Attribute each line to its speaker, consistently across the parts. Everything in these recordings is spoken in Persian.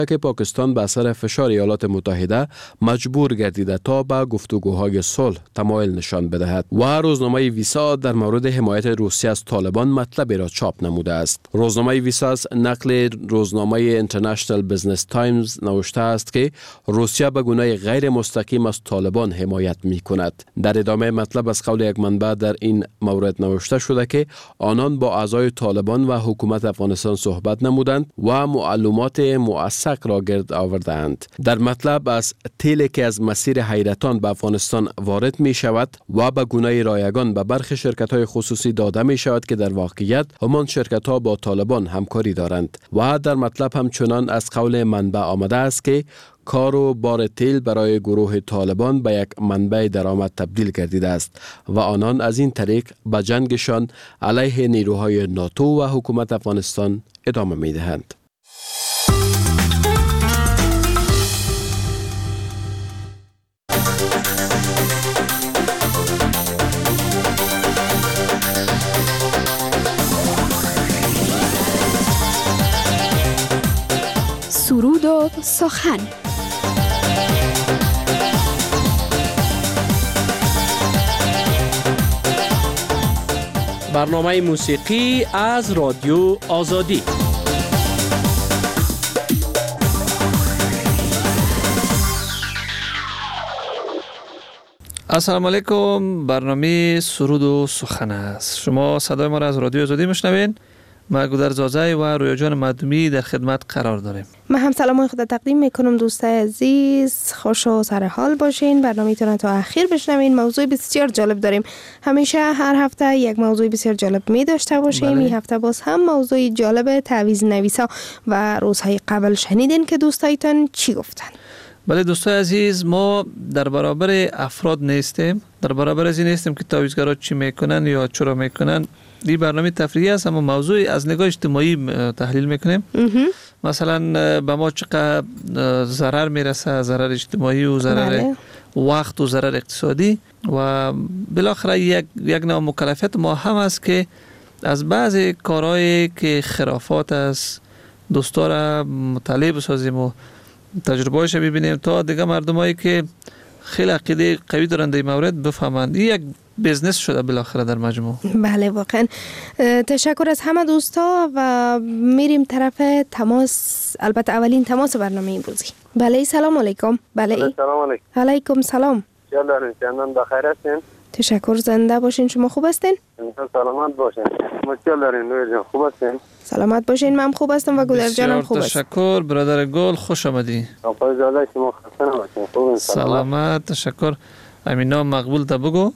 Speaker 1: که پاکستان به اثر فشار ایالات متحده مجبور گردیده تا به گفتگوهای صلح تمایل نشان بدهد و روزنامه ویسا در مورد حمایت روسیه از طالبان مطلبی را چاپ نموده است. روزنامه ویسا از نقل روزنامه اینترنشنال بیزنس تایمز نوشته است که روسیه به گونه غیر مستقیم از طالبان حمایت می کند. در ادامه مطلب از قول یک منبع در این مورد نوشته شده که آنان با اعضای طالبان و حکومت افغانستان صحبت نمودند و معلومات موثق را گرد آوردند. در مطلب از تیلی که از مسیر حیرتان به افغانستان وارد می شود و به گونه رایگان به برخی شرکت‌های خصوصی داده می شود که در واقعیت همان شرکت‌ها با طالبان همکاری دارند. و در مطلب همچنان از قول منبع آمده است که کار و بار تیل برای گروه طالبان به یک منبع درآمد تبدیل گردیده است و آنان از این طریق به جنگشان علیه نیروهای ناتو و حکومت افغانستان ادامه می دهند.
Speaker 2: سرود و سخن.
Speaker 3: برنامه موسیقی از رادیو آزادی. السلام علیکم. برنامه سرود و سخن است. شما صدای ما را از رادیو آزادی میشنوین. ما گودر زازای و رویا جان مدومی در خدمت قرار داریم.
Speaker 4: من هم سلام خود تقدیم میکنم دوستای عزیز. خوش و سر حال باشین. برنامه‌تون تا آخر بشنوین. موضوع بسیار جالب داریم. همیشه هر هفته یک موضوع بسیار جالب می داشته باشیم. این هفته باز هم موضوع جالب تعویض نویسا و روزهای قبل شنیدین که دوستایتان چی گفتن.
Speaker 3: بله دوستای عزیز، ما در برابر افراد نیستیم. در برابر از این نیستیم که تعویضگرا چی میکنن یا چرا میکنن. این برنامه تفریحی است، اما موضوع از نگاه اجتماعی تحلیل میکنیم. مثلا به ما چقدر ضرر میرسه، ضرر اجتماعی و ضرر وقت و ضرر اقتصادی، و بالاخره یک نوع مکلفیت ما هم است که از بعضی کارهایی که خرافات است دوستا را مطالعه بسازیم و تجربه‌اش ببینیم تا دیگه مردمایی که خیلی عقیده قوی دارن در این مورد بفهمند. این یک بیزنس شده بالاخره در مجموع.
Speaker 4: بله واقعا. تشکر از همه دوستا و میریم طرف تماس. البته اولین تماس برنامه امروزی. بله سلام علیکم. بله
Speaker 5: سلام علیکم.
Speaker 4: علیکم سلام.
Speaker 5: چندان بخیر هستین؟
Speaker 4: تشکر. زنده باشین. شما خوب هستین؟
Speaker 5: سلامت باشین. مشکل دارین نویر جان؟ خوب هستین؟
Speaker 4: سلامت باشین. من خوب هستم و گودر جانم خوب است.
Speaker 3: تشکر برادر گل، خوش آمدی.
Speaker 5: آقای زاده شما خسته نباشین. خوبین؟
Speaker 3: سلامت. تشکر. امینا مقبول تا بگو.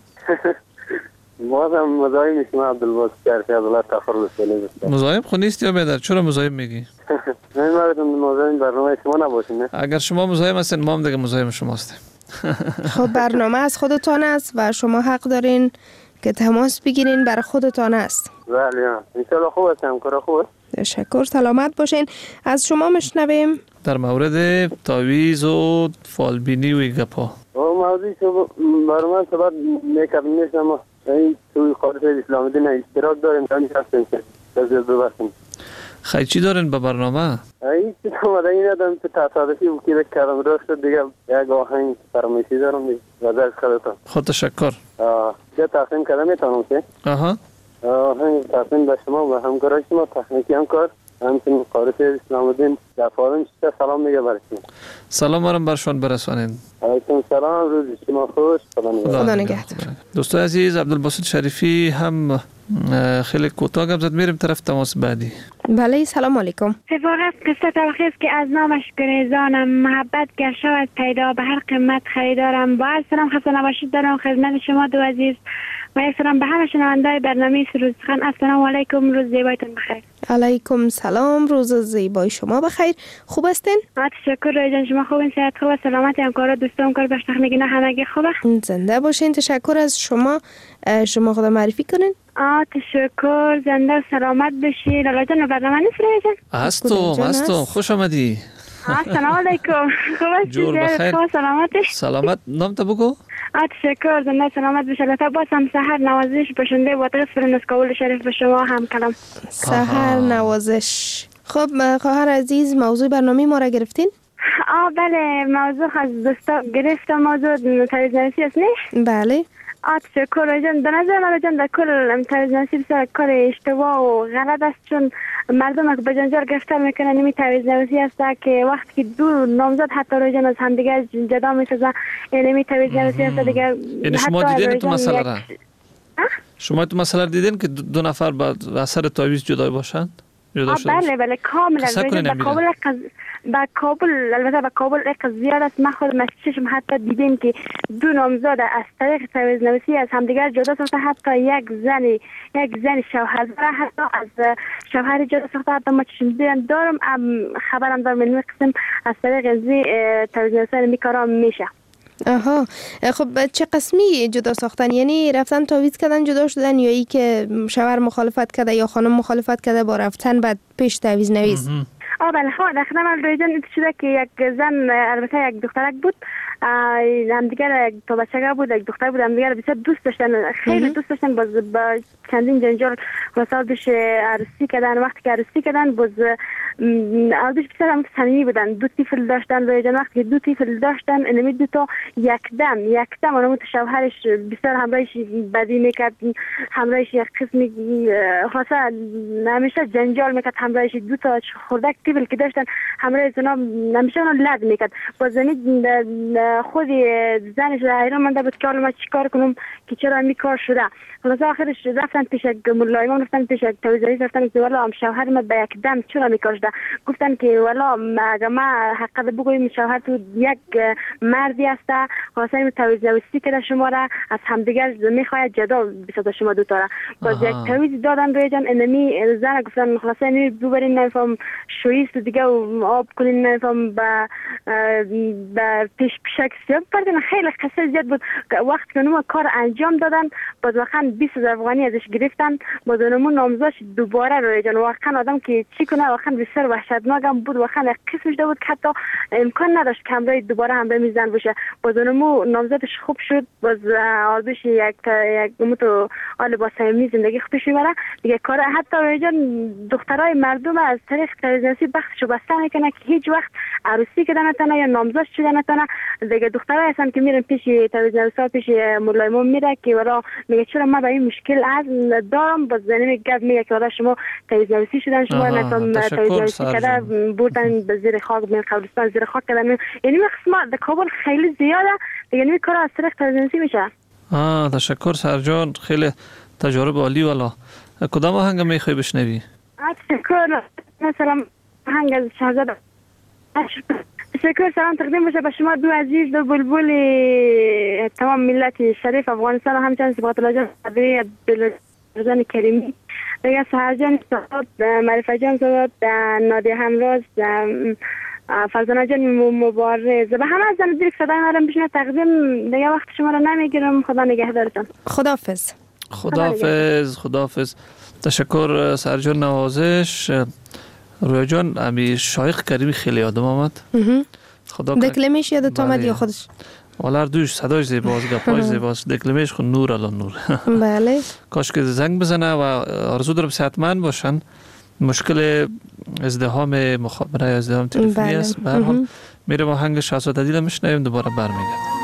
Speaker 5: بازم مزاحم میشم عبدالباسط شرفی از الله تفر رسولی.
Speaker 3: مزاحم خو نیست یا بیادر؟ چرا مزاحم میگی؟
Speaker 5: من مزاحم برنامه شما نباشین.
Speaker 3: اگر شما مزاحم هستین ما هم دیگه مزاحم شما هستیم.
Speaker 4: خب برنامه از خودتان است و شما حق دارین که تماس بگیرین، برای خودتان است.
Speaker 5: بله ان شاء الله خوب هستم. کار خوبه.
Speaker 4: تشکر. سلامت باشین. از شما میشنویم
Speaker 3: در مورد تعویض و فالبینی و گپا.
Speaker 5: موضوعی که برای من صحبت میکردم نیست، اما این توی خارج اسلام دین اشتراک داریم تا هستیم که تزیاد ببخشیم.
Speaker 3: خیلی چی دارین به برنامه؟
Speaker 5: این چی آمده این آدم که تصادفی بکیده کردم راه شد دیگه. یک آهنگ فرمایشی دارم دیگه وزر خودتان.
Speaker 3: خود تشکر.
Speaker 5: دیگه تقسیم کردم میتونم که آهنگ تقسیم به شما و همکارای شما تکنیکی همکار همچنین خارج اسلام دین در فارم چیزا سلام میگه برشون.
Speaker 3: سلام مارم برشون برسانین.
Speaker 5: علیکم سلام. روز شما خوش.
Speaker 4: خدا نگهدار.
Speaker 3: دوستای عزیز، عبدالباسط شریفی هم خیلی کوتاه گپ زد. میریم طرف تماس بعدی.
Speaker 4: بله سلام علیکم.
Speaker 6: اتفاقا قصه تلخی است که از نامش گریزانم، محبت گر شود پیدا به هر قیمت خریدارم. با سلام خسته نباشید دارم خدمت شما دو عزیز و یک سلام به همه شنونده‌های برنامه سرود و سخن. السلام علیکم. روز زیبایتون بخیر.
Speaker 4: علیکم سلام. روز زیبای شما بخیر. خوب هستین؟
Speaker 6: تشکر روی جان. شما خوبین؟ صحت خوب است؟ سلامتی همکارا دوستان کار بشتخ میگینا همگی خوبه؟
Speaker 4: زنده باشین. تشکر از شما. شما خود معرفی کنین.
Speaker 6: تشکر. زنده و سلامت بشی. لالا جان برنامه نیست روی جان؟
Speaker 3: هستم. خوش آمدی.
Speaker 6: سلام علیکم. خوب است؟
Speaker 3: جور بخیر.
Speaker 6: سلامتش؟
Speaker 3: سلامت. نام تا بگو.
Speaker 6: تشکر. زنده سلامت بشه. لطفا باز هم سحر نوازش بشنده و تغییر نسکاول شریف به شما هم کلام.
Speaker 4: سحر نوازش. خب خواهر عزیز، موضوع برنامه ما را گرفتین؟
Speaker 6: بله، موضوع از دوستا گرفتم. موضوع ترویج‌نویسی است نه؟
Speaker 4: بله.
Speaker 6: تشکر جان. به نظر من جان در کل ترویج‌نویسی بسیار کار اشتباه و غلط است، چون مردم که به جنجال گرفتار میکنن نمی ترویج‌نویسی است که وقتی که دو نامزد حتی روی جان از همدیگر جدا میسازن نمی ترویج‌نویسی است دیگه.
Speaker 3: یعنی شما دیدین تو مسئله را؟ شما تو مسئله دیدین که دو نفر با اثر تعویض جدا باشند؟
Speaker 6: بله کاملا. با کابل البته با کابل یک زیاد است. من خود مشکشم حتی دیدیم که دو نامزد از طریق ترویج‌نویسی از همدیگر جدا ساخته، حتی یک زن شوهر حتی از شوهر جدا ساخته. حتی ما چشم دیدم دارم خبرم دارم این قسم از طریق ترویج‌نویسی میکارم میشه.
Speaker 4: آها، خب چه قسمی جدا ساختن؟ یعنی رفتن تعویض کردن جدا شدن، یا ای که شوهر مخالفت کرده یا خانم مخالفت کرده با رفتن بعد پیش تعویض نویس؟
Speaker 6: بله در خدمت رویجان این شده که یک زن، البته یک دخترک بود، همدیگر تو بچگاه بود، یک دختر بود، همدیگر بسیار دوست داشتن، خیلی دوست داشتن. باز با چندین جنجال مثلا پیش عروسی کردن. وقتی که عروسی کردن باز آدش بسیار هم صمیمی بودن. دو طفل داشتن رویجان. وقتی که دو طفل داشتن انمی دو تا یکدم اونم شوهرش بسیار همراهش بدی میکرد، همراهش یک قسمی خاصه همیشه جنجال میکرد، همراهش دو تا خردک طفل که داشتن همراه زنا همیشه اونو لد میکرد. باز خود زنش حیران مانده بود که حالا من چیکار کنم که چرا این کار شده. خلاصه آخرش رفتن پیش مولای ما، رفتن پیش تویزایی، رفتن که والا شوهر من به یک دم چرا میکار شده. گفتن که والا اگه ما حقیقت بگویم شوهر تو یک مردی است، خلاصه این تویزایی که شما را از همدیگر میخواد جدا بسازه شما دو تا را. باز یک تویز دادن روی جان انمی زن گفتن خلاصه اینو ببرین نفهم شویست دیگه و آب کنین نفهم با پیشک سیاب کردن. خیلی قصه زیاد بود. وقت که اونم کار انجام دادن باز واقعا 20,000 افغانی ازش گرفتن. باز اونم نامزدش دوباره روی جان. واقعا آدم که چی کنه واقعا بسیار وحشتناک بود. واقعا قسمش بود که حتی امکان نداشت که همراه دوباره همراه میزن باشه. باز اونم نامزدش خوب شد. باز آردش یک متو آل با صمیمی زندگی خوبش میبره دیگه. کار حتی روی جان دخترای مردم از طریق ترویج‌نویسی بختشو بسته میکنه که هیچ وقت عروسی کردن نتونه یا نامزد شدن نتونه دیگه. دخترای هستن که میرن پیش ترویج‌نویسا، پیش مولای ما میره که ورا میگه چرا من با این مشکل از دارم. باز زنی گپ میگه که ورا شما ترویج‌نویسی شدن، شما نتون ترویج‌نویسی کرده بردن به زیر خاک، به قبرستان زیر خاک کردن. یعنی قسمت در کابل خیلی زیاده دیگه. این کار از طریق ترویج‌نویسی میشه.
Speaker 3: تشکر سرجان، خیلی تجارب عالی. والا کدام آهنگ میخوای بشنوی؟
Speaker 6: تشکر. مثلا آهنگ از شهزاده. تشکر. سلام تقدیم باشه به شما دو عزیز، دو بلبل تمام ملت شریف افغانستان و همچنین صبغت الله جان عبدالرزاق کریمی دیگه، سهر جان صحبت، معرفت جان صحبت، نادیه همراز، فرزانه جان مبارز و همه از زن دیرک صدای هرم بشنه تقدیم دیگه. وقت شما رو نمیگیرم. خدا نگهدارتان.
Speaker 4: خداحافظ.
Speaker 3: تشکر سرجان نوازش. رویا جان امی شایخ کریمی خیلی یادم آمد.
Speaker 4: خدا دکلمش یادت آمد یا خودش؟
Speaker 3: والا دوش صداش زیباست، گپاش زیباست، دکلمش خود نور الان نور.
Speaker 4: بله.
Speaker 3: کاش که زنگ بزنه و آرزو دارم صحتمند باشن. مشکل ازدحام مخابره یا ازدحام تلفنی است. به هر حال میرم آهنگ شهزاده دیل میشنویم، دوباره برمیگردم.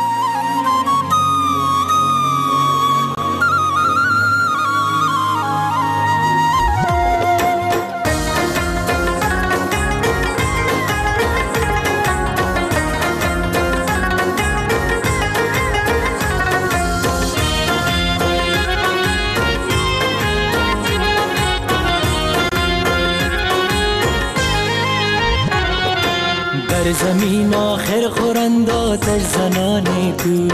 Speaker 7: در زمین آخر خورند آتش زنان تو،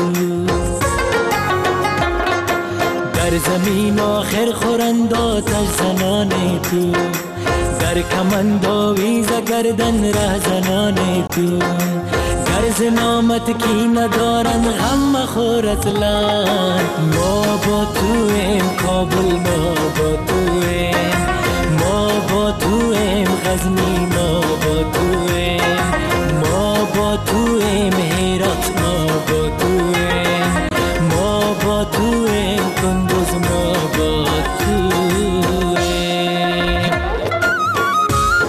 Speaker 7: در زمین آخر خورند آتش زنان تو، در کمند آویزه گردن ره زنان تو، گرز نامت کی ندارن غم مخور اصلا. ما با تو ایم کابل، ما با تو ایم، ما با تو ایم غزنی، ما با تو ایم، ما با تو ایم هرات، ما با تو ایم، ما با تو ایم کندوز، ما با تو ایم.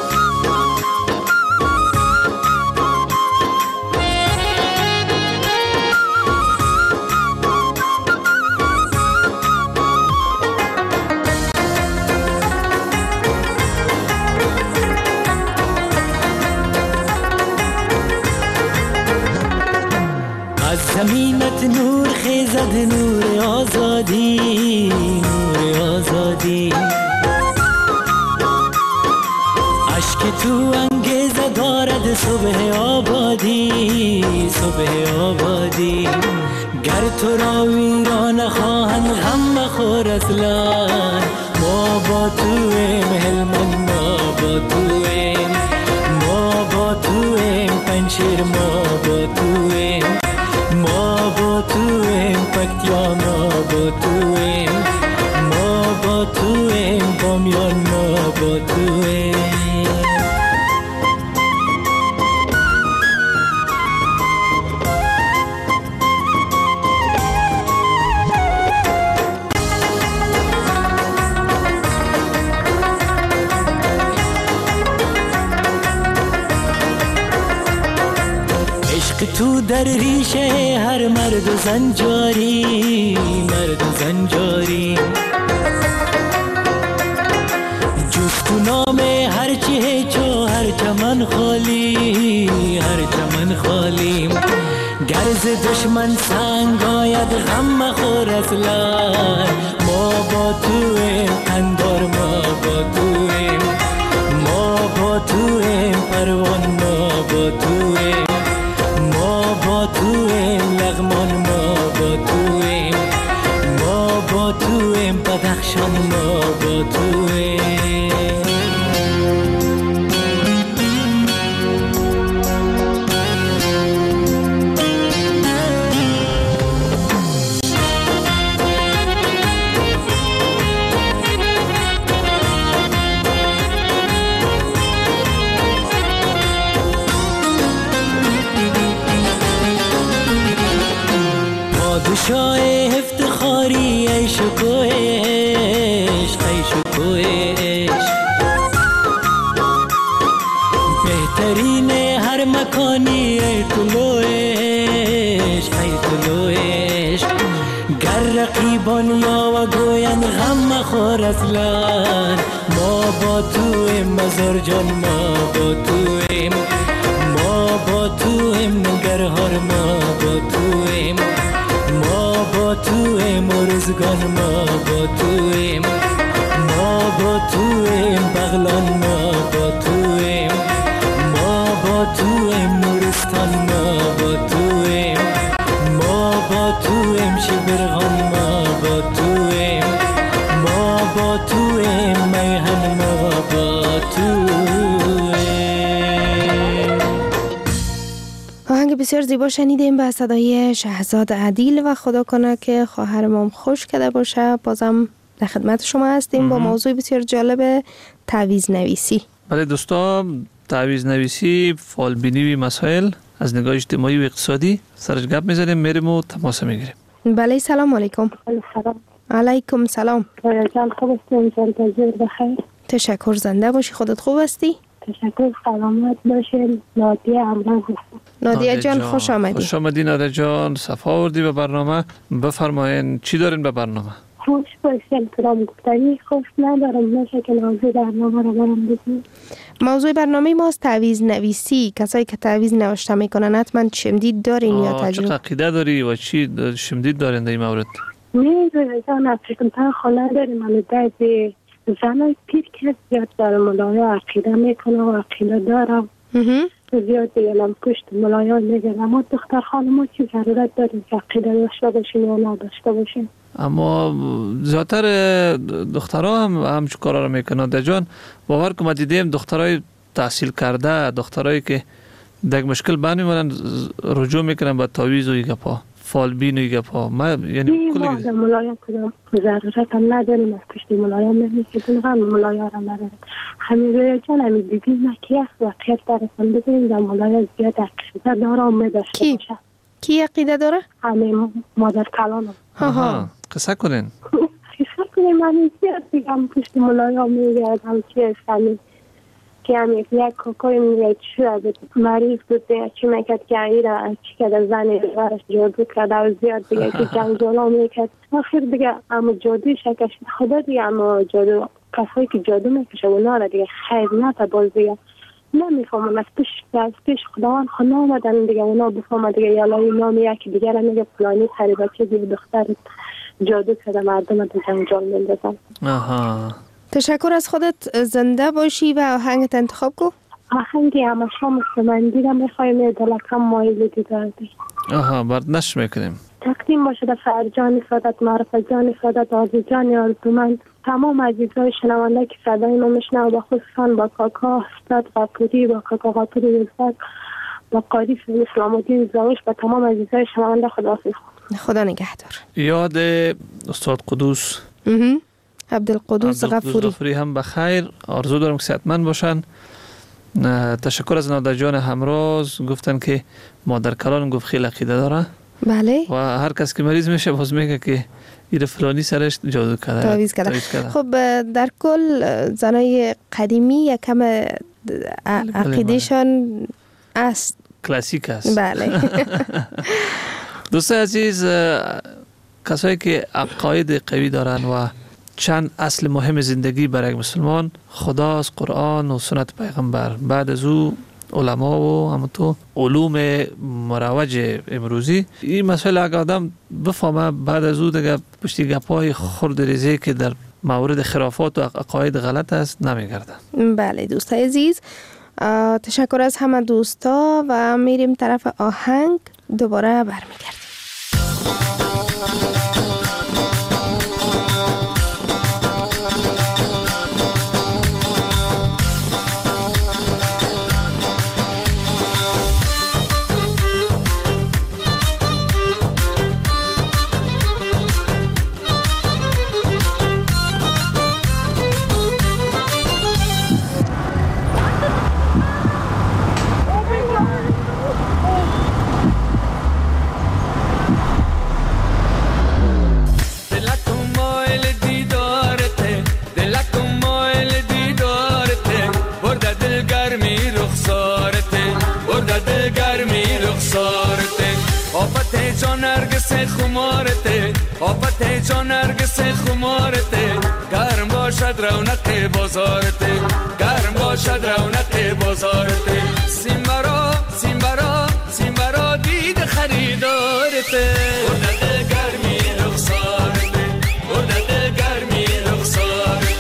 Speaker 7: زمینت نور خیزد، نور آزادی، نور آزادی. عشق تو انگیزه دارد صبح آبادی، صبح آبادی. گر تو را ویران خواهند غم مخور اصلا، ما با تویم هلمند، ما با تویم، ما با تویم پنشیر، ما با تویم، ما با تویم پکتیا، ما با تویم، ما با تویم بامیان، ما با تویم. تو در ریشه هر مرد و زن جاری، مرد و زن جاری. جز تو نام هر چی هیچو هر چمن خالی، هر چمن خالی. گرز دشمن سنگ آید غم مخور اصلا، ما با تویم قندار، ما با تویم، ما با تویم پروان، ما با تویم، ما با تویم لغمان، ما با تویم، ما با تویم بدخشان، ما با تویم. پادشاه افتخاری عیش و کوهش، عیش و کوهش. بهترین هر مکانی ای طلوعش، ای طلوعش. گر رقیبان یا و گوین غم مخور اصلا، ما با تویم مزار جان، ما با تویم، ما با تویم ننگرهار، ما با تویم، ما با تویم ارزگان، ما با تویم، ما با تویم بغلان، ما با تویم، ما با تویم نورستان، ما با تویم، ما با تویم شبرغان، ما با تویم، ما با تویم میهن، ما با تویم.
Speaker 4: آهنگ بسیار زیبا شنیدیم به صدای شهزاد عدیل و خدا کنه که خواهرم خوش کرده باشه. بازم در خدمت شما هستیم با موضوع بسیار جالب تعویض نویسی.
Speaker 3: بله دوستان، تعویض نویسی، فالبینی و مسائل از نگاه اجتماعی و اقتصادی سرش گپ میزنیم، میریم و تماس میگیریم.
Speaker 4: بله سلام علیکم.
Speaker 6: سلام
Speaker 4: علیکم سلام.
Speaker 6: جان خوب هستین؟ جان بخیر.
Speaker 4: تشکر، زنده باشی. خودت خوب هستی؟
Speaker 6: تشکر، سلامت باشین. نادیه امروز هستم.
Speaker 4: نادیه جان خوش آمدی.
Speaker 3: خوش آمدی نادیه جان، صفا آوردی به برنامه. بفرمایین چی دارین به برنامه؟
Speaker 6: خوش باشین. کلام گفتنی خوش ندارم، نشه که موضوع برنامه رو برام بگید.
Speaker 4: موضوع برنامه ماست تعویض نویسی. کسایی که تعویض نوشته میکنن حتما شمدید دارین یا تجربه؟
Speaker 3: چه عقیده داری و چی شمدید دارین در این مورد؟
Speaker 6: میدونی جان افریقا خانه داریم، من بعضی زنای پیر که زیاد داره ملایا عقیده میکنه و عقیده دارم زیاد دیگرم پشت ملایان میگن، اما دختر خانم چی ضرورت داریم که عقیده داشته باشیم یا نداشته باشیم؟
Speaker 3: اما زیادتر دخترها هم همچون کارا رو میکنن. در جان باور که ما دیدیم دخترای تحصیل کرده، دخترایی که در مشکل بند میمونن رجوع میکنن به تعویض و گپا، فالبین و گپا. ما یعنی
Speaker 6: کلی ملایان کدام ضرورت هم نداریم از پشت ملایان میکنیم، هم ملایان هم نداریم. همین روی جان همین دیدیم نکیه و خیر درستان بزنیم در ملایان زیاد عقیده داره میداشته باشه.
Speaker 4: کی عقیده داره؟
Speaker 6: همین مادر کلانم.
Speaker 3: ها قصه کنین.
Speaker 6: قصه کنین، من زیاد دیگم پشت ملایان میگردم چیه سمی که هم یک کوکوی میگه چی شده مریض بود دیگه چی میکرد که ایره چی کرده زنی برش جادو کرده و زیاد دیگه که جنگجولا میکرد آخر دیگه اما جادوی شکش خدا دیگه، اما جادو کسایی که جادو میکشه اونا را دیگه خیر نه تا باز دیگه نمیفهمم از پیش خداوند خدا آمدن دیگه اونا بفهمن دیگه، یا لای نام یکی دیگر میگه فلانی پری بچه دیگه دختر جادو کرده مردم تو جنجال میندازن.
Speaker 4: تشکر از خودت، زنده باشی و آهنگت انتخاب کو.
Speaker 6: آهنگی همه شام من دیگه میخوایم دلکم مایل دیداردی.
Speaker 3: برد نش میکنیم.
Speaker 6: تقدیم باشه در فرجان سادت، معرفت جان سادت، آرزو جان آرزومند، تمام عزیزای شنونده که صدای ما میشنوند، با خصوصا با کاکا استاد غفوری، با کاکا غفوری استاد، با قاری اسلام الدین زاوش، با تمام عزیزای شنونده خداحافظ.
Speaker 4: خدا نگهدار.
Speaker 3: یاد استاد قدوس
Speaker 4: عبدالقدوس غفوری
Speaker 3: هم بخیر. آرزو دارم که صحتمند باشن. تشکر از نادر جان همراز، گفتن که مادر کلان گفت خیلی عقیده داره.
Speaker 4: بله.
Speaker 3: و هر کس که مریض میشه باز میگه که این فلانی سرش جادو کرده،
Speaker 4: تعویض کرده. خب در کل زنای قدیمی یکم عقیدهشان است،
Speaker 3: کلاسیک است.
Speaker 4: بله.
Speaker 3: دوستان عزیز، کسایی که عقاید قوی دارن و چند اصل مهم زندگی برای مسلمان خداست، قرآن و سنت پیغمبر، بعد از او علما و همونطور علوم مروج امروزی. این مسئله اگر آدم بفهمه بعد از او دیگه پشتی گپای خرد ریزی که در مورد خرافات و عقاید غلط است نمیگرده.
Speaker 4: بله دوستای عزیز، تشکر از همه دوستا و میریم طرف آهنگ، دوباره برمیگردیم.
Speaker 8: آفت جان نرگس خمارته، گرم باشد رونق بازارته، گرم باشد رونق بازارته. سیمبرا سیمبرا سیمبرا دید خریدارته، بردد گرمی رخسارته، بردد گرمی رخسارته.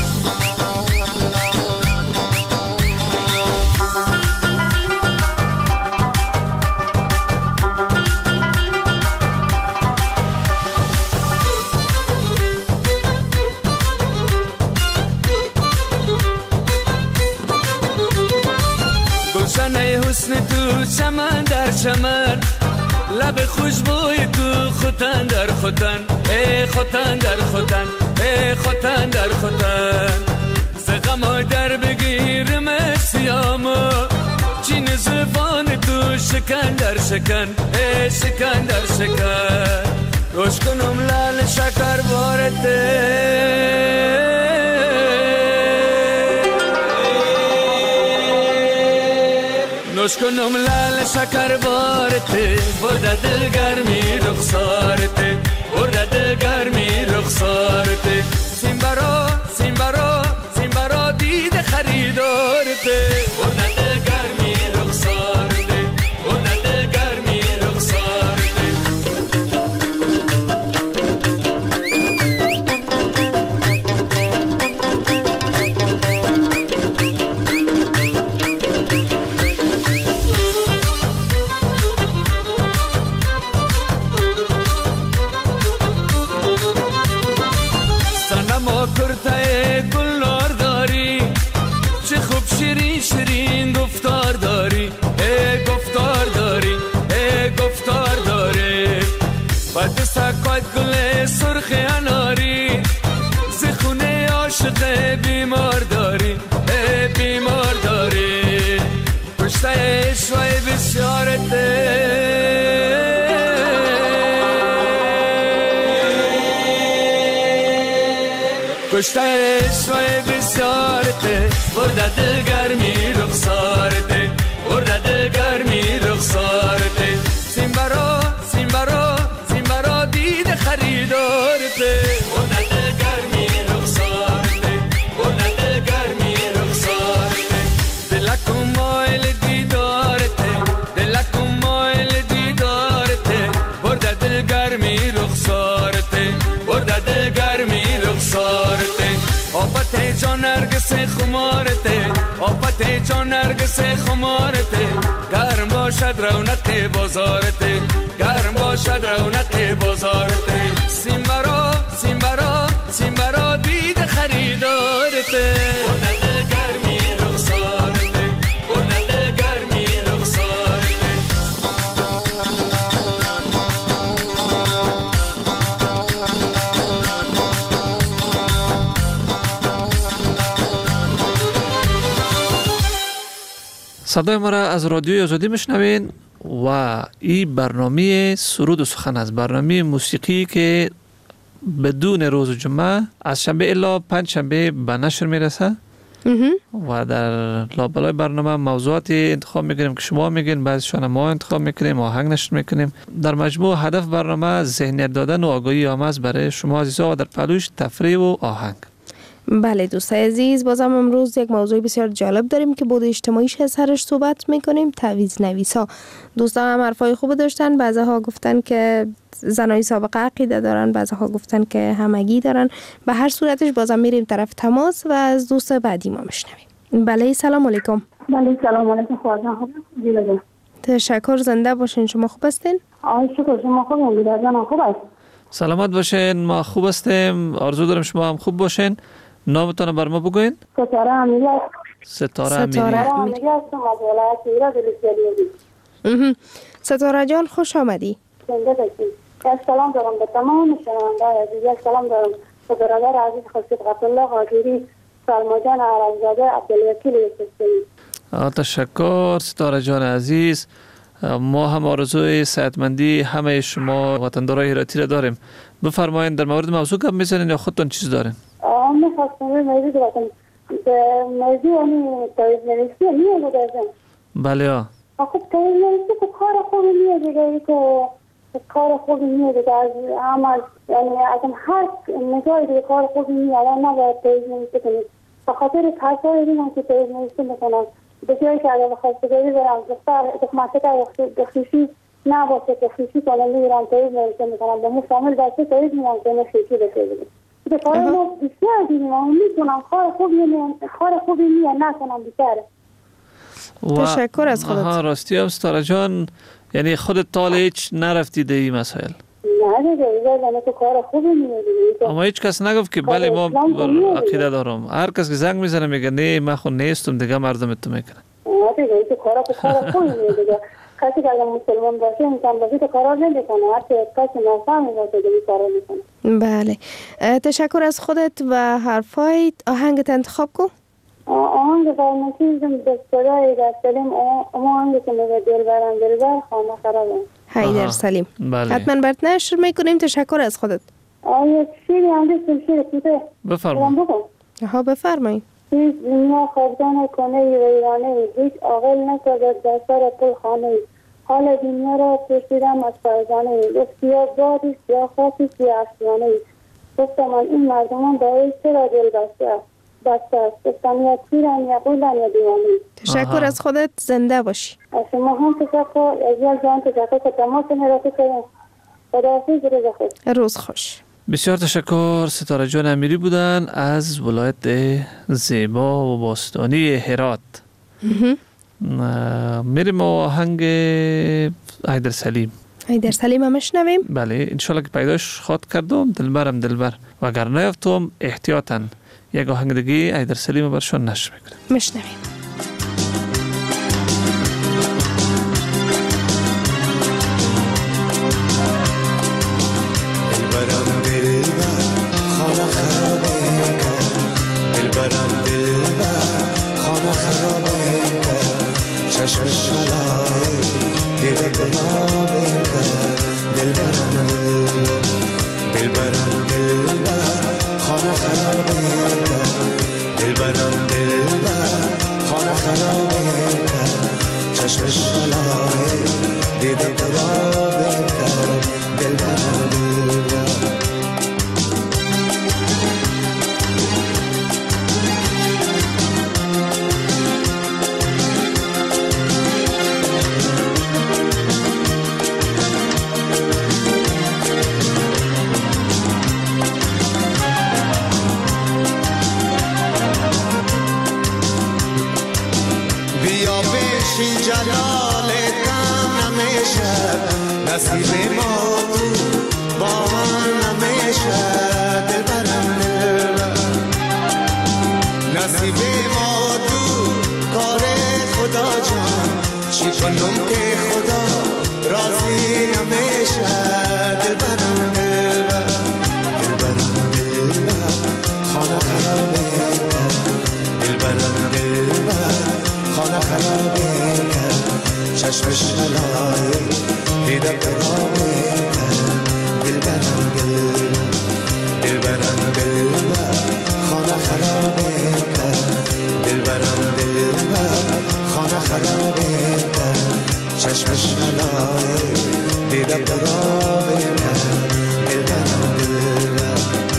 Speaker 8: حسن تو چمن در چمن، لب خوشبوی تو خوتن در خوتن، ای خوتن در خوتن، ای خوتن در خوتن. زغمای در بگیرم سیامو، چین زبان تو شکن در شکن، ای شکن در شکن. روش کنم لال شکر بارته، نوش کنم لال شکر بارته، برده دل گرمی رخسارته، برده دل گرمی رخسارته. سیمبرا سیمبرا سیمبرا دید خریدارته، برده دل گرمی رخسارته، برده دل گرمی رخسارته. شیرین شیرین گفتار داری، ای گفتار داری، ای گفتار داری. بعد سکات گل سرخ اناری، زخونه عاشق بیمار داری، ای بیمار داری. پشت عشقای بسیارته، پشت عشقای بسیارته، برده دل گرمی رخسارته، برده دل گرمی رخسارته. سیمبرا سیمبرا سیمبرا دید خریدارته، برده دل گرمی رخسارته، برده دل گرمی رخسارته. دلکم باشد رونق بازارت، گرم باشد رونق بازارت. سیمبرا سیمبرا سیمبرا دید خریدارت، رونق گرمی رخسارت، رونق گرمی رخسارت.
Speaker 3: صدای ما را از رادیوی آزادی میشنوین و این برنامه سرود و سخن است، برنامه موسیقی که بدون روز جمعه از شنبه الا پنج شنبه به نشر میرسه و در لابلای برنامه موضوعات انتخاب میکنیم که شما میگین، بعضیشان ما انتخاب میکنیم، آهنگ نشر میکنیم. در مجموع هدف برنامه ذهنیت دادن و آگاهی عامه است برای شما عزیزا و در پهلوش تفریح و آهنگ.
Speaker 4: بله دوستای عزیز، بازم امروز یک موضوع بسیار جالب داریم که بود اجتماعیش از سرش صحبت میکنیم، تعویض نویسا. دوستان هم حرفای خوب داشتن، بعضها گفتن که زنای سابقه عقیده دارن، بعضها گفتن که همگی دارن. به هر صورتش بازم میریم طرف تماس و از دوست بعدی ما میشنویم. بله سلام علیکم.
Speaker 9: بله سلام علیکم. خوب
Speaker 4: تشکر، زنده باشین. شما خوب هستین؟
Speaker 9: شکر، شما خوبین؟ بیدرجان خوب است؟
Speaker 3: سلامت باشین، ما خوب هستیم، آرزو دارم شما هم خوب باشین. نامتون بر ما بگوین.
Speaker 9: ستاره امیری است.
Speaker 3: ستاره امیری
Speaker 9: هستم از ولایت ایران دلسیری.
Speaker 4: ستاره جان خوش آمدی.
Speaker 9: زنده باشین. یک سلام دارم به تمام شنوندگان عزیز، یک سلام دارم به برادر عزیز خورشید غفرالله قادری، سلما جان عربزاده، عبدالوکیل یوسفزئی.
Speaker 3: تشکر ستاره جان عزیز. ما هم آرزوی صحتمندی همه شما وطندارای هراتی را داریم. بفرمایید در مورد موضوع گپ میزنین یا خودتون چیز دارین؟
Speaker 9: میخواستم موضوع دارم. موضوع تعویض نویسی میاد ازم.
Speaker 3: بله ها.
Speaker 9: خب تعویض نویسی که کار خوبی میاد دیگه، که کار خوبی میاد از عمل، یعنی از هر نگاهی دیگه کار خوبی میاد، نباید تعویض نویسی کنید. به خاطر کسایی دیدم که تعویض نویسی میکنن، به جایی که اگر خواستگاری برم دختر خصوصی نباشه که خصوصی کنم میرم تعویض نویسی میکنم، به مشامل دسته تعویض میرم که نشیکی بشه دیگه. که کار ما بسیار دیدیم و میکنم کار خوبی میاد نکنم بیشتره.
Speaker 4: تشکر از خودت.
Speaker 3: راستی هم ستاره جان، یعنی خودت تاله هیچ نرفتیده این مسائل؟
Speaker 9: نه دیگه که کار خوبی میاد.
Speaker 3: اما هیچ کس نگفت که بله ما عقیده دارم. هر کس که زنگ میزنه میگه نه من خود نیستم دیگه، مردم تو میکنه.
Speaker 9: نه دیگه که کار خوبی میاد دیگه. کسی که اگر مسلمان باشه انسان باشه تو کار نمیکنه، حتی کسی نفهمی باشه دیگه کار میکنه.
Speaker 4: بله تشکر از خودت و حرفایت. آهنگت انتخاب کن.
Speaker 9: آهنگ فرمایشیم به صدای دستلیم، آهنگ که میگه دلبر خانه خرابه.
Speaker 4: حیدر سلیم.
Speaker 3: بله.
Speaker 4: حتما برات نشر میکنیم. تشکر از خودت.
Speaker 9: یک شیری هم دستم شیر کوته.
Speaker 3: بفرمایید.
Speaker 4: بفرمایید.
Speaker 9: هیچ دنیا خردان کنه و ایرانه، هیچ عاقل نکرد در سر پل خانه. حال دنیا را پرسیدم از فرزانه، گفت یا بادی یا خاکی یا افسانه. گفتم من این مردمان برای چرا دل بسته است؟ گفتم یا تیرن یا قولن یا دیوانه.
Speaker 4: تشکر از خودت، زنده باشی.
Speaker 9: از شما هم تشکر، از یک جان تشکر که تماس نراتی کنیم. خداحافظ، روز خوش.
Speaker 4: روز خوش.
Speaker 3: بسیار تشکر. ستاره جان امیری بودن از ولایت زیبا و باستانی هرات. میریم آهنگ حیدر سلیم.
Speaker 4: حیدر سلیم هم شنویم.
Speaker 3: بله انشالله که پیداش خواد کردم، دلبرم دلبر و اگر نیفتم احتیاطاً یک آهنگ دیگه حیدر سلیم برشان نشر میکنم.
Speaker 4: مشنویم.
Speaker 10: چشم شلای دیده گلابه دلبرم دلبرم خانه خرابه دلبرم خانه خرابه چشم شلای دیده گلابه دلبرم جلال شب نصیب ما تو با هم همیشه دلبرم دلبرم نصیب ما تو کار خدا جان چی کنم که خدا راضی نمیشه دلبرم دلبرم دلبرم دلبرم خانه خرابه دلبرم دلبرم خانه خرابه چشمش ملای دیده قرابه دلبرم دلبرم دلبرم دلبرم خانه خرابه دلبرم دلبرم خانه خرابه چشمش ملای دیده قرابه دلبرم دلبرم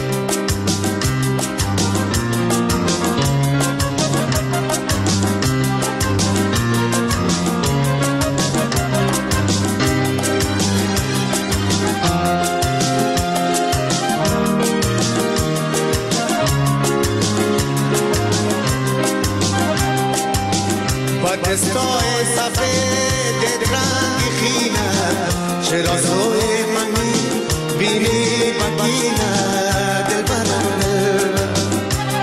Speaker 10: دستای سفید رنگی خینه چرا زوی منی بینی بگینه دلبرم دلبرم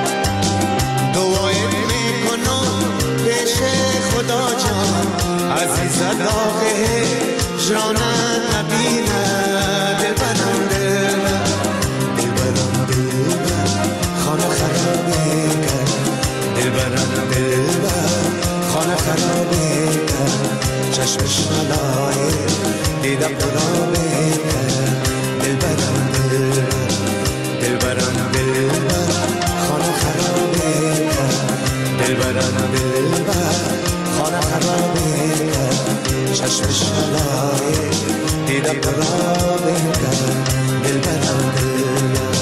Speaker 10: دعایت میکنم پیش خدا جان عزیز داغه جانت نبینه دلبرم دلبرم دلبرم دلبرم خانه خرابه کرد دلبرم دلبرم خانه خرابه کرد چشمش ملایه دیده قرابه کرد دلبرم دلبرم دلبرم دلبرم خانه خرابه کرد دلبرم دلبرم خانه خرابه کرد چشمش ملایه دیده قرابه کرد دلبرم دلبرم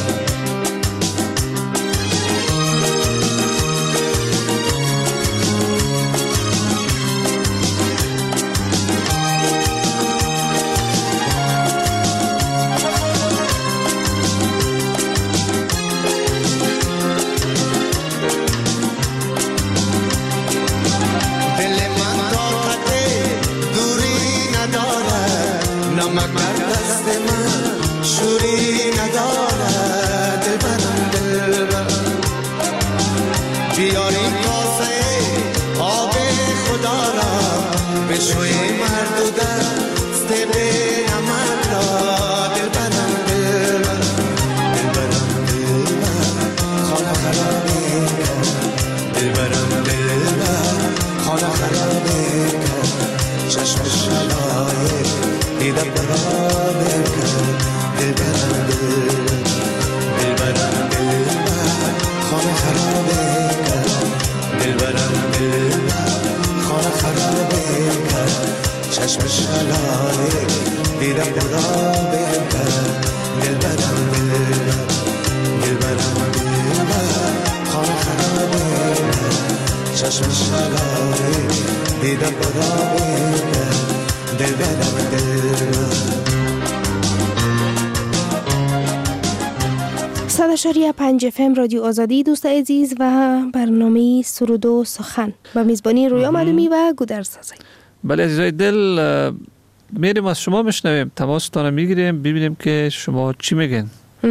Speaker 4: 100.5 FM رادیو آزادی دوست عزیز و برنامه سرود و سخن با میزبانی رویا معلومی و گودرزایی.
Speaker 3: بله عزیزای دل، میریم از شما میشنویم، تماستان میگیریم ببینیم که شما چی میگن.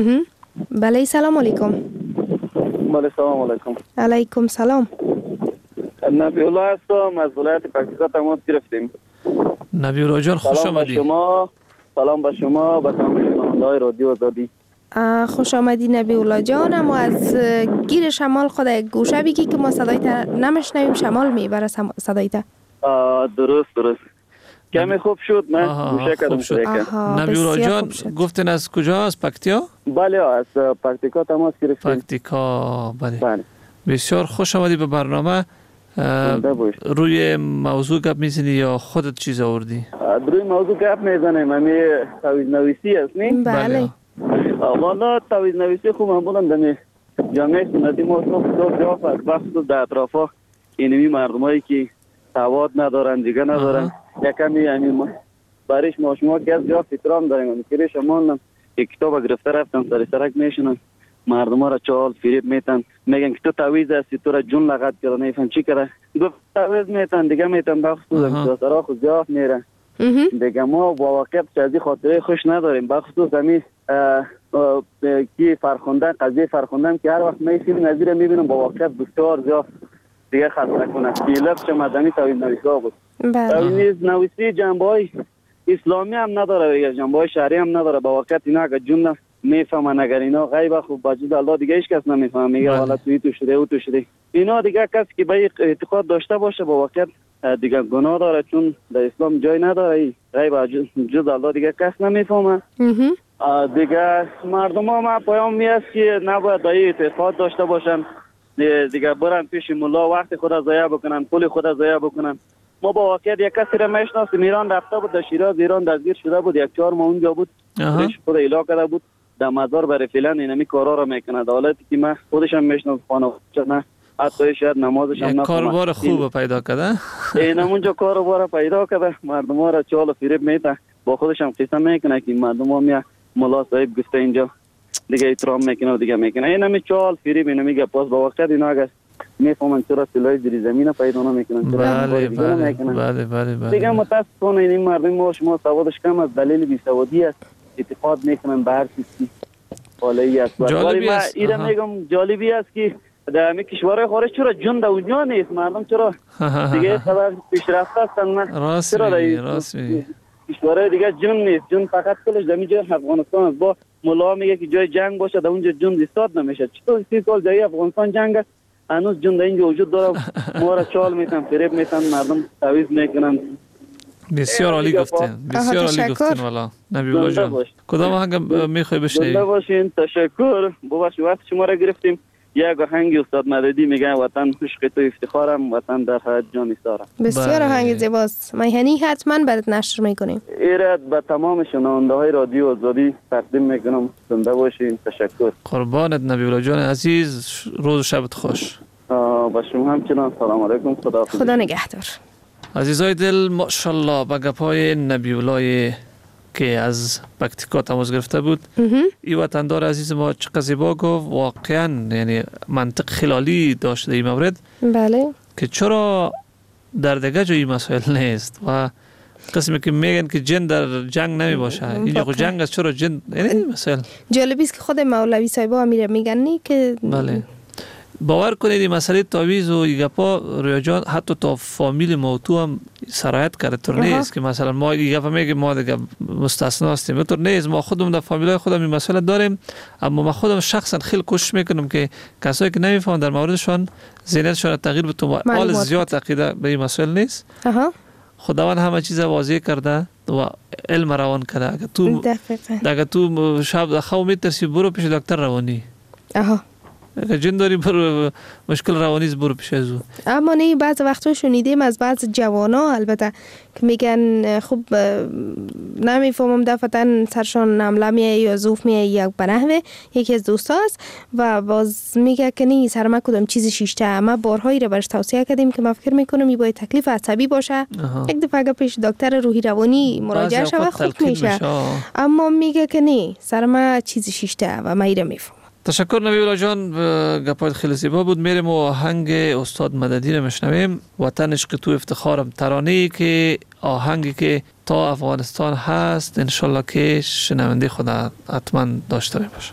Speaker 4: بله سلام علیکم.
Speaker 5: بله سلام علیکم.
Speaker 4: علیکم سلام.
Speaker 5: نبی الله هستم، از ولایت پکتیکا تماس گرفتیم.
Speaker 3: نبی الله جان خوش آمدید.
Speaker 5: سلام به شما به تمام شنونده‌های رادیو آزادی.
Speaker 4: خوش آمدی نبی الله جان. اما از گیر شمال خود یک گوشه بگی که ما صدایت نمیشنویم، شمال میبره صدایت.
Speaker 5: درست کمی خوب شد، من گوشه کردم.
Speaker 3: نبی الله جان گفتن از کجا؟ از پکتیا؟
Speaker 5: بله از پکتیکا تماس گرفتیم.
Speaker 3: پکتیکا بله. بسیار خوش آمدی به برنامه. روی موضوع گپ میزنی یا خودت چیز آوردی؟
Speaker 5: روی موضوع گپ میزنیم، همی تعویض نویسی هستیم.
Speaker 4: بله.
Speaker 5: والا تعویض نویسی خوب هم بودن دمی جامعه سنتی ما صبح جاف از بخش در اطرافا اینمی مردمایی که سواد ندارن دیگه ندارن یکمی یعنی برایش ما شما که از جاف احترام داریم که شما یک کتاب گرفته رفتن سرک میشنن مردم ها را چال فریب میتن میگن که تو تعویض هستی تو را جون لغت کرده نیفن چی کرده گفت تعویض میتن دیگه میتن بخش بودن سراخ و جاف میره دیگه ما با واقعیت چیزی خاطره خوش نداریم، بخصوص همین کی فرخنده قضیه فرخنده که هر وقت من فیلم نظیر میبینم با واقعیت بسیار زیاد دیگه خسته کنه. فیلم مدنی توین نویسا بود. توین نویسی جنبه‌های اسلامی هم نداره یا جنبه‌های شرعی هم نداره. با واقعیت اینا اگه جمله میفهمن، اگر اینا غیب خوب باجید الله دیگه هیچ کس نمیفهمه، میگه حالا تو شده او تو شده. اینا دیگه کسی که به اعتقاد داشته باشه با واقعیت دیگه گناه داره، چون در اسلام جای نداره غیب جز الله دیگه کس نمیفهمه. دیگه مردم ها ما پیام میاد که نباید به اعتقاد داشته باشن، دیگه برن پیش ملا وقت خود ضایع بکنن، پول خود ضایع بکنن. ما با واقعیت یک کسی را میشناسیم، ایران رفته بود، در شیراز ایران دستگیر شده بود، 1-4 ماه اونجا بود، خود ایلا کرده بود، در مزار برای فعلا اینمی کارا را میکنه. در حالتی که من خودشم میشناسم، خانواده نه حتی شاید نمازش هم
Speaker 3: نکنه. کاروبار خوب پیدا کرده. این
Speaker 5: اونجا کاروبار پیدا کرده، مردم ها را چال و فریب میته، با خودش هم قصه میکنه که مردم ها میاد ملا صاحب گفته اینجا دیگه احترام میکنه و دیگه میکنه. اینمی چال فریب اینو میگه. پس با واقعیت اینا اگه میفهمن چرا سلای زیر زمین پیدا نمیکنن،
Speaker 3: بله
Speaker 5: دیگه متاسفانه این مردم ما شما سوادش کم از دلیل بیسوادی است، اعتقاد میکنن به هر چیزی بالایی است. ولی من اینا میگم جالبی است که در همه کشورهای خارج چرا جون در اونجا نیست، مردم چرا دیگه خبر پیشرفته هستن، چرا در کشورهای دیگه جون نیست، جون فقط کلش در اینجا افغانستان است. با ملا میگه که جای جنگ باشه در اونجا جون ایستاد نمیشه. چطور 30 سال جای افغانستان جنگ است هنوز جون در اینجا وجود داره، ما را چال میتن، فریب میتن، مردم تعویض میکنن.
Speaker 3: بسیار عالی گفتین، بسیار عالی گفتین. والا نبی الله جان کدام آهنگ میخوای بشنوی؟
Speaker 5: زنده باشین. تشکر. بابا وقت شما را گرفتیم. یک آهنگ استاد مددی میگه وطن عشق تو افتخارم، وطن در حیات جان ایثارم.
Speaker 4: بسیار آهنگ زیباست. میهنی حتما برات نشر میکنیم.
Speaker 5: ایراد به تمام شنونده های رادیو آزادی تقدیم میکنم. زنده باشین. تشکر.
Speaker 3: قربانت نبی الله جان عزیز، روز و شبت خوش.
Speaker 5: با شما همچنان. سلام علیکم.
Speaker 4: خدا نگهدار.
Speaker 3: عزیزای دل، ماشاءالله به گپای نبی الله که از پکتیکا تماس گرفته بود، این وطندار عزیز ما چقدر زیبا گفت. واقعا یعنی منطق خلالی داشته این مورد.
Speaker 4: بله.
Speaker 3: که چرا در دیگه جایی مسائل نیست و قسمی که میگن که جن در جنگ نمی باشه، اینجا خود جنگ است، چرا جن یعنی مسائل
Speaker 4: جالبی است که خود مولوی صاحبا امیر میگن نی که
Speaker 3: بله. باور کنید این مسئله تعویض و گپا رویا جان حتی تا فامیل موتو هم سرایت کرده. طور نیست که مثلا ما گپا میگیم ما دیگه مستثنا هستیم، طور نیست. ما خودمون در فامیلای خودم این مسئله داریم، اما ما خودم شخصا خیلی کوشش میکنم که کسایی که نمیفهمن در موردشان ذهنیتشان تغییر بده. حال زیاد عقیده به این مسئله نیست. خداوند همه چیز واضح کرده و علم روان کرده. اگه تو شب خواب میترسی برو پیش دکتر روانی. اگه جن داری برو مشکل روانی برو پیش از او.
Speaker 4: اما نه بعض وقتا شنیدیم از بعض جوانا البته که میگن خوب نمیفهمم دفعتا سرشان نمله میه یا زوف میه یک بنهوه، یکی از دوستاست و باز میگه که نه سر ما کدام چیز شیشته. ما بارهایی رو برش توصیه کردیم که ما فکر میکنم این باید تکلیف عصبی باشه، یک دفعه اگه پیش دکتر روحی روانی مراجعه شوه خوب میشه. اما میگه که نه سر ما چیز شیشته و ما ایره میفهم.
Speaker 3: تشکر نبی الله جان، گپات خیلی زیبا بود. میریم و آهنگ استاد مددی رو میشنویم. وطن عشق تو افتخارم، ترانه‌ای که آهنگی که تا افغانستان هست، انشالله که شنونده خدا حتما داشته باشه.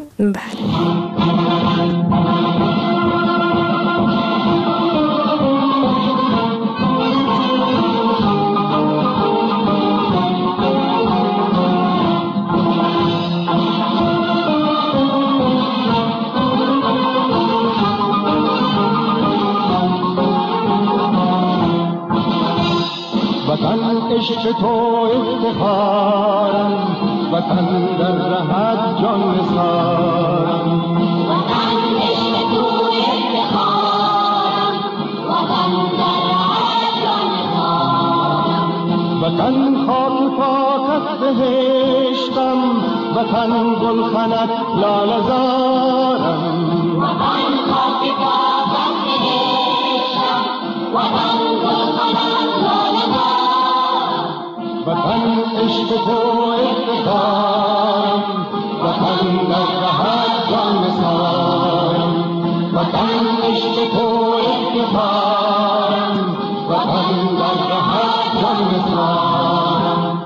Speaker 10: وطن عشق تو افتخارم، وطن در رهت جان نثارم. وطن عشق تو افتخارم، وطن در رهت جان نثارم. وطن خاک پاکت بهشتم، وطن گلخنت لاله زارم. وطن خاک پاکت بهشتم، وطن گلخنت لاله زارم. وطن عشق تو افتخارم، وطن در رهت جان نثارم. وطن عشق تو افتخارم، وطن در رهت جان نثارم.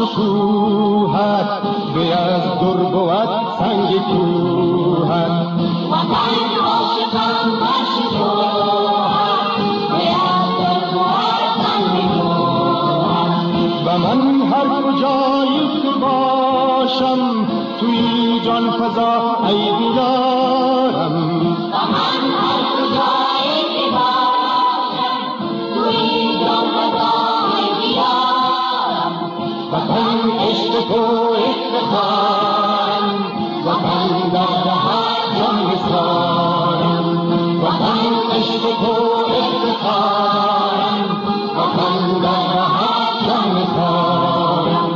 Speaker 10: شکوهت به از در بود سنگ کوهت وطن عاشقم بخش توهت به از در بود سنگ کوهت و من هر کجایی که باشم توی جان فضا ای بیارم و من هر کجایی که باشم توی جان فضا ای بیارم وطن عشق تو افتخارم وطن در رهت جان بسارم وطن عشق تو افتخارم وطن در رهت جان بسارم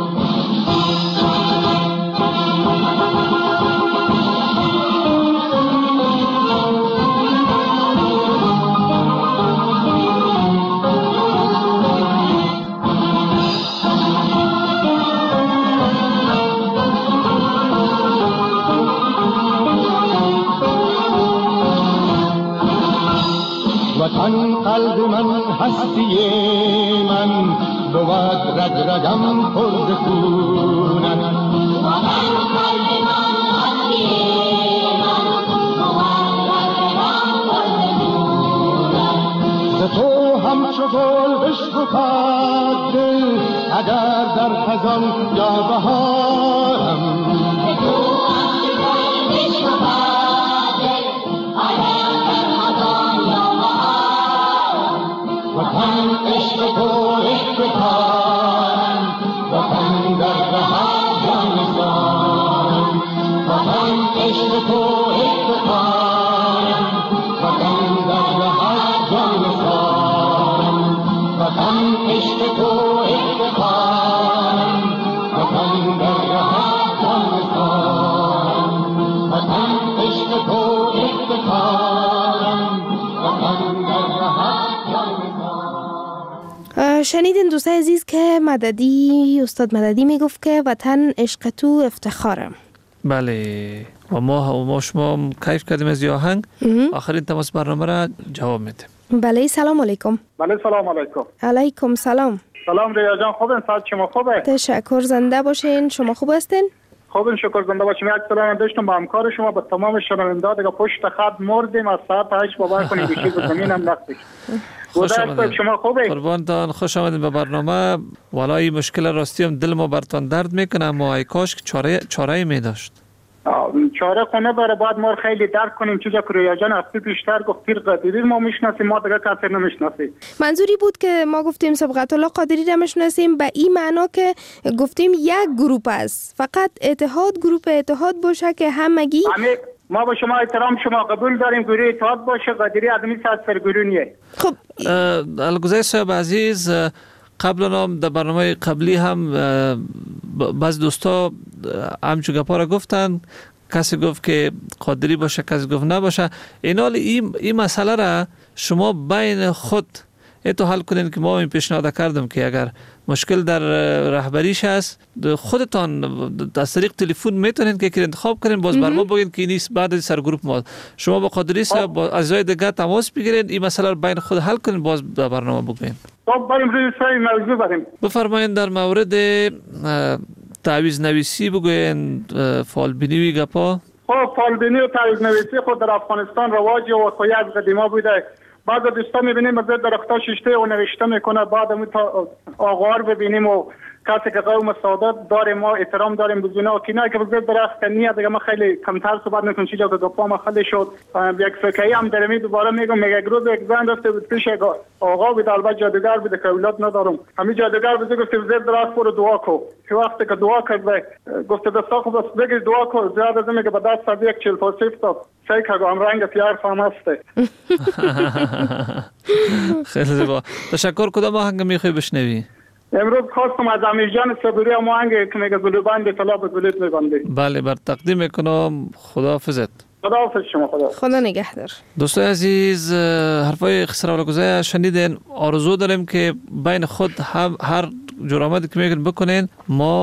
Speaker 10: وطن قلب من هستی من بود رگ رگم خورد خونت وطن قلب من هستی من بود رگ رگم خورد خونت ز تو همچو گل بشکفد دل اگر در خزان یا بهارم ز تو همچو گل بشکفد دل اگر در خزان یا وطن عشق تو افتخارم وطن در رهت جان بسارم وطن عشق تو افتخارم وطن در رهت جان بسارم وطن عشق تو افتخارم وطن در رهت جان بسارم وطن عشق تو افتخارم وطن در رهت جان
Speaker 4: شنیدین دوستای عزیز که استاد مددی میگفت که وطن عشق تو افتخارم.
Speaker 3: بله و ما شما کیف کردیم از این آهنگ. آخرین تماس برنامه را جواب میدیم.
Speaker 4: بله سلام علیکم.
Speaker 11: بله سلام علیکم.
Speaker 4: علیکم سلام.
Speaker 11: سلام ریا جان، خوبین؟ صحت شما خوبه؟
Speaker 4: تشکر، زنده باشین. شما خوب هستین؟
Speaker 11: خوبین، شکر، زنده باشین. یک سلام داشتم با همکار شما با تمام شنوندگان دیگه پشت خط مردیم از ساعت 8 باور کنید گوشی به زمین هم نخت.
Speaker 3: خوش آمدید.
Speaker 11: شما خوبه؟
Speaker 3: قربانتان، خوش آمدید به برنامه. والله مشکل راستی هم دل ما برتان درد میکنه، اما ای کاش که چاره می داشت.
Speaker 11: چاره خونه برای باید ما خیلی درک کنیم. چیزا که رویا جان هفته پیشتر گفت پیر قادری ما میشناسیم، ما دیگه کسی نمیشناسیم.
Speaker 4: منظوری بود که ما گفتیم سبقت الله قادری را میشناسیم به این معنا که گفتیم یک گروپ است، فقط اتحاد، گروپ اتحاد باشه که همگی
Speaker 11: ما با شما احترام شما قبول داریم، گروه اتحاد باشه. قادری آدمی ساعت سرگرونیه.
Speaker 4: خب
Speaker 3: الگوزای صاحب عزیز، قبلا هم در برنامه قبلی هم بعض دوستا همچون گپا را گفتن، کسی گفت که قادری باشه، کسی گفت نباشه. این مسئله را شما بین خود تو حل کنین که ما این پیشنهاد کردم که اگر مشکل در رهبریش هست خودتان از طریق تلفن میتونین که انتخاب کنین، باز بر ما بگین که نیست بعد از سرگروپ ما شما با قادری صاحب با اعضای دیگه تماس بگیرین، این مسئله رو بین خود حل کنین، باز در برنامه بگین.
Speaker 11: خب بریم روی سری موضوع بریم.
Speaker 3: بفرمایید در مورد تعویض نویسی بگوین، فالبینی و گپا.
Speaker 11: خب فالبینی و تعویض نویسی خود در افغانستان رواج و خوی از قدیما بوده. بعض دوستا میبینیم از درختها شیشته و نوشته میکنه، بعد هم آغار ببینیم و کسی که قوم سعادت داریم، ما احترام داریم بزونه و کینه که بزرگ درخت نیه دیگه. ما خیلی کمتر صحبت میکنم، چیزا که گفت ما خیلی شد. یک فکری هم درمی دوباره میگم، میگه یک روز یک زن رفته بود پیش آقا بود، البته جادوگر بود که اولاد ندارم. همین جادوگر بود گفت بزرگ درخت برو دعا کو. که وقتی که دعا کرد گفت دستا خود بس بگی دعا کو، زیاد از میگه به دست از یک 40 تا سه که هم رنگ پیار فهم هسته.
Speaker 3: خیلی زیبا، تشکر. کدام آهنگ میخوای بشنوی؟
Speaker 11: امروز خواستم از امیرجان صبوری هم آهنگ که میگه گلوبند طلا به گلت میبنده.
Speaker 3: بله، بر تقدیم میکنم. خداحافظت.
Speaker 11: خداحافظ شما.
Speaker 4: خدا نگهدار.
Speaker 3: دوستای عزیز، حرفای خسرو الگوزای شنیدین. آرزو داریم که بین خود هر جرامتی که میگن بکنین. ما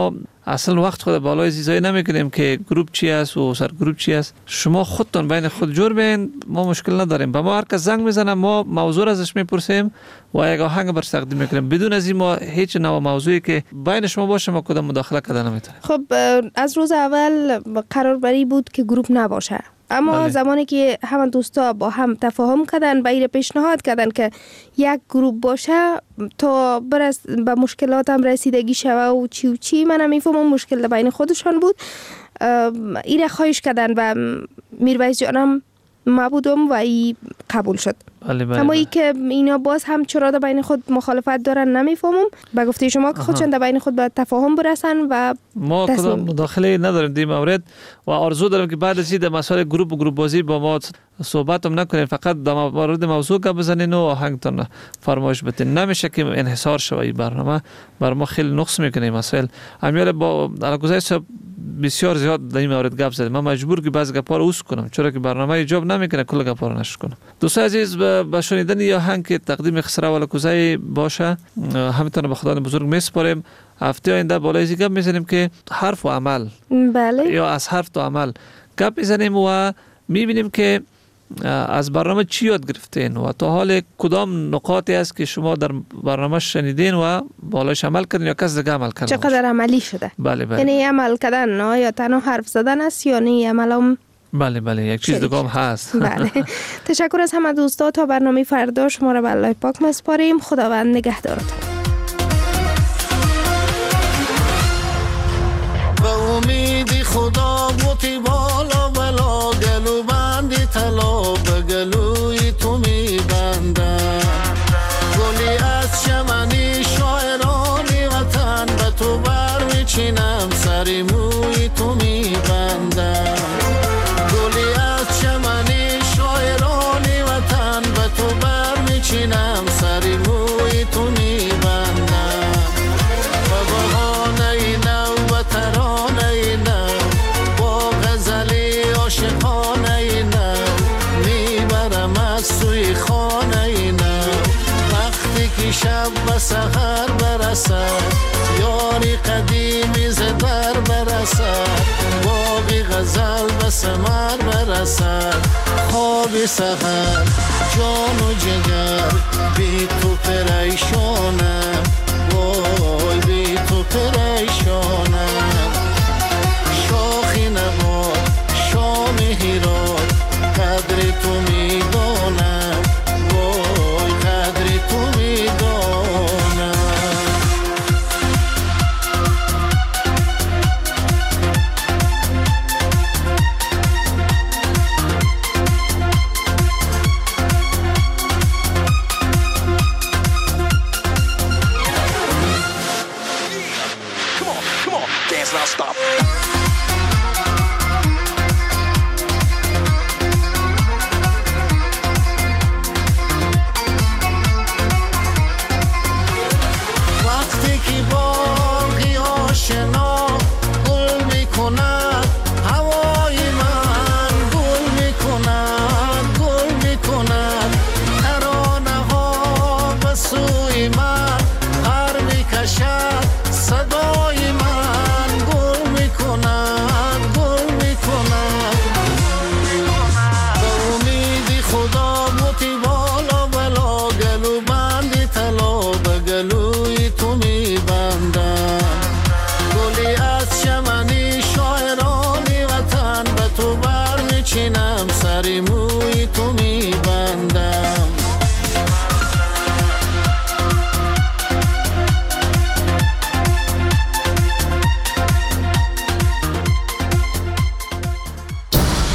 Speaker 3: اصلا وقت خود بالای زیزایی نمیکنیم که گروپ چی است و سر گروپ چی است. شما خودتون بین خود جور بین، ما مشکل نداریم. با ما هر کس زنگ میزنه، ما موضوع ازش میپرسیم و یک آهنگ برش تقدیم میکنیم. بدون از این ما هیچ نوع موضوعی که بین شما باشه ما کدام مداخله کردن نمیتونیم.
Speaker 4: خب از روز اول قرار بری بود که گروپ نباشه، اما زمانی که همه دوستا با هم تفاهم کردن، باید پیشنهاد کردن که یک گروپ باشه تا به مشکلات هم رسیدگی شوه و چی من هم میفهمم مشکل بین خودشان بود. ایره خواهش کردن و میرویس جانم ما بودم و ای قبول شد. اما ای که اینا باز هم چرا در بین خود مخالفت دارن نمیفهمم. با گفته شما که خودشان در بین خود به تفاهم برسن و
Speaker 3: ما کدام مداخله نداریم در مورد و آرزو دارم که بعد از این مسائل گروپ و گروپ بازی با ما صحبت هم نکنین، فقط در مورد موضوع که بزنین و آهنگتون فرمایش بدین. نمیشه که انحصار شوه این برنامه، بر ما خیلی نقص میکنه مسائل. امیال با علاقه بسیار زیاد در این مورد گپ زدیم. من مجبور که بعضی گپا رو اوس کنم چرا که برنامه ایجاب نمیکنه کل گپا رو نشر کنم. دوستان عزیز با شنیدن یا آهنگ که تقدیم خسرو ولکوزی باشه همتون به خدا بزرگ میسپاریم. هفته آینده بالای این گپ میزنیم که حرف و عمل،
Speaker 4: بله،
Speaker 3: یا از حرف تا عمل گپ میزنیم و میبینیم که از برنامه چی یاد گرفتین و تا حال کدام نقاطی است که شما در برنامه شنیدین و بالایش عمل کردین یا کس دیگه عمل کرده،
Speaker 4: چقدر عملی شده.
Speaker 3: بله بله.
Speaker 4: یعنی عمل کردن نه یا تنها حرف زدن است یا نه عمل هم.
Speaker 3: بله بله، یک چیز دیگه هم هست.
Speaker 4: بله. تشکر از همه دوستا. تا برنامه فردا شما را به الله پاک میسپاریم. خداوند نگهدارتون.
Speaker 12: به امید خدا بوتی بالا بلا گلو بندی طلا به گلوی تو می بندم. گلی از چمنی شاعرانی وطن به تو بر میچینم سری موی تو می بندم. گلی از چمنی شاعرانی وطن به تو بر میچینم سری موی تو می بندم. و بهانه نو و ترانه نو با غزلی عاشقانه نو میبرم از سوی خانه نو. وقتی که شب و سحر برسد یاری قدیمی ز در برسد، باقی غزل به ثمر برسد. خوابی سحر جان و جگر بی تو پریشانه.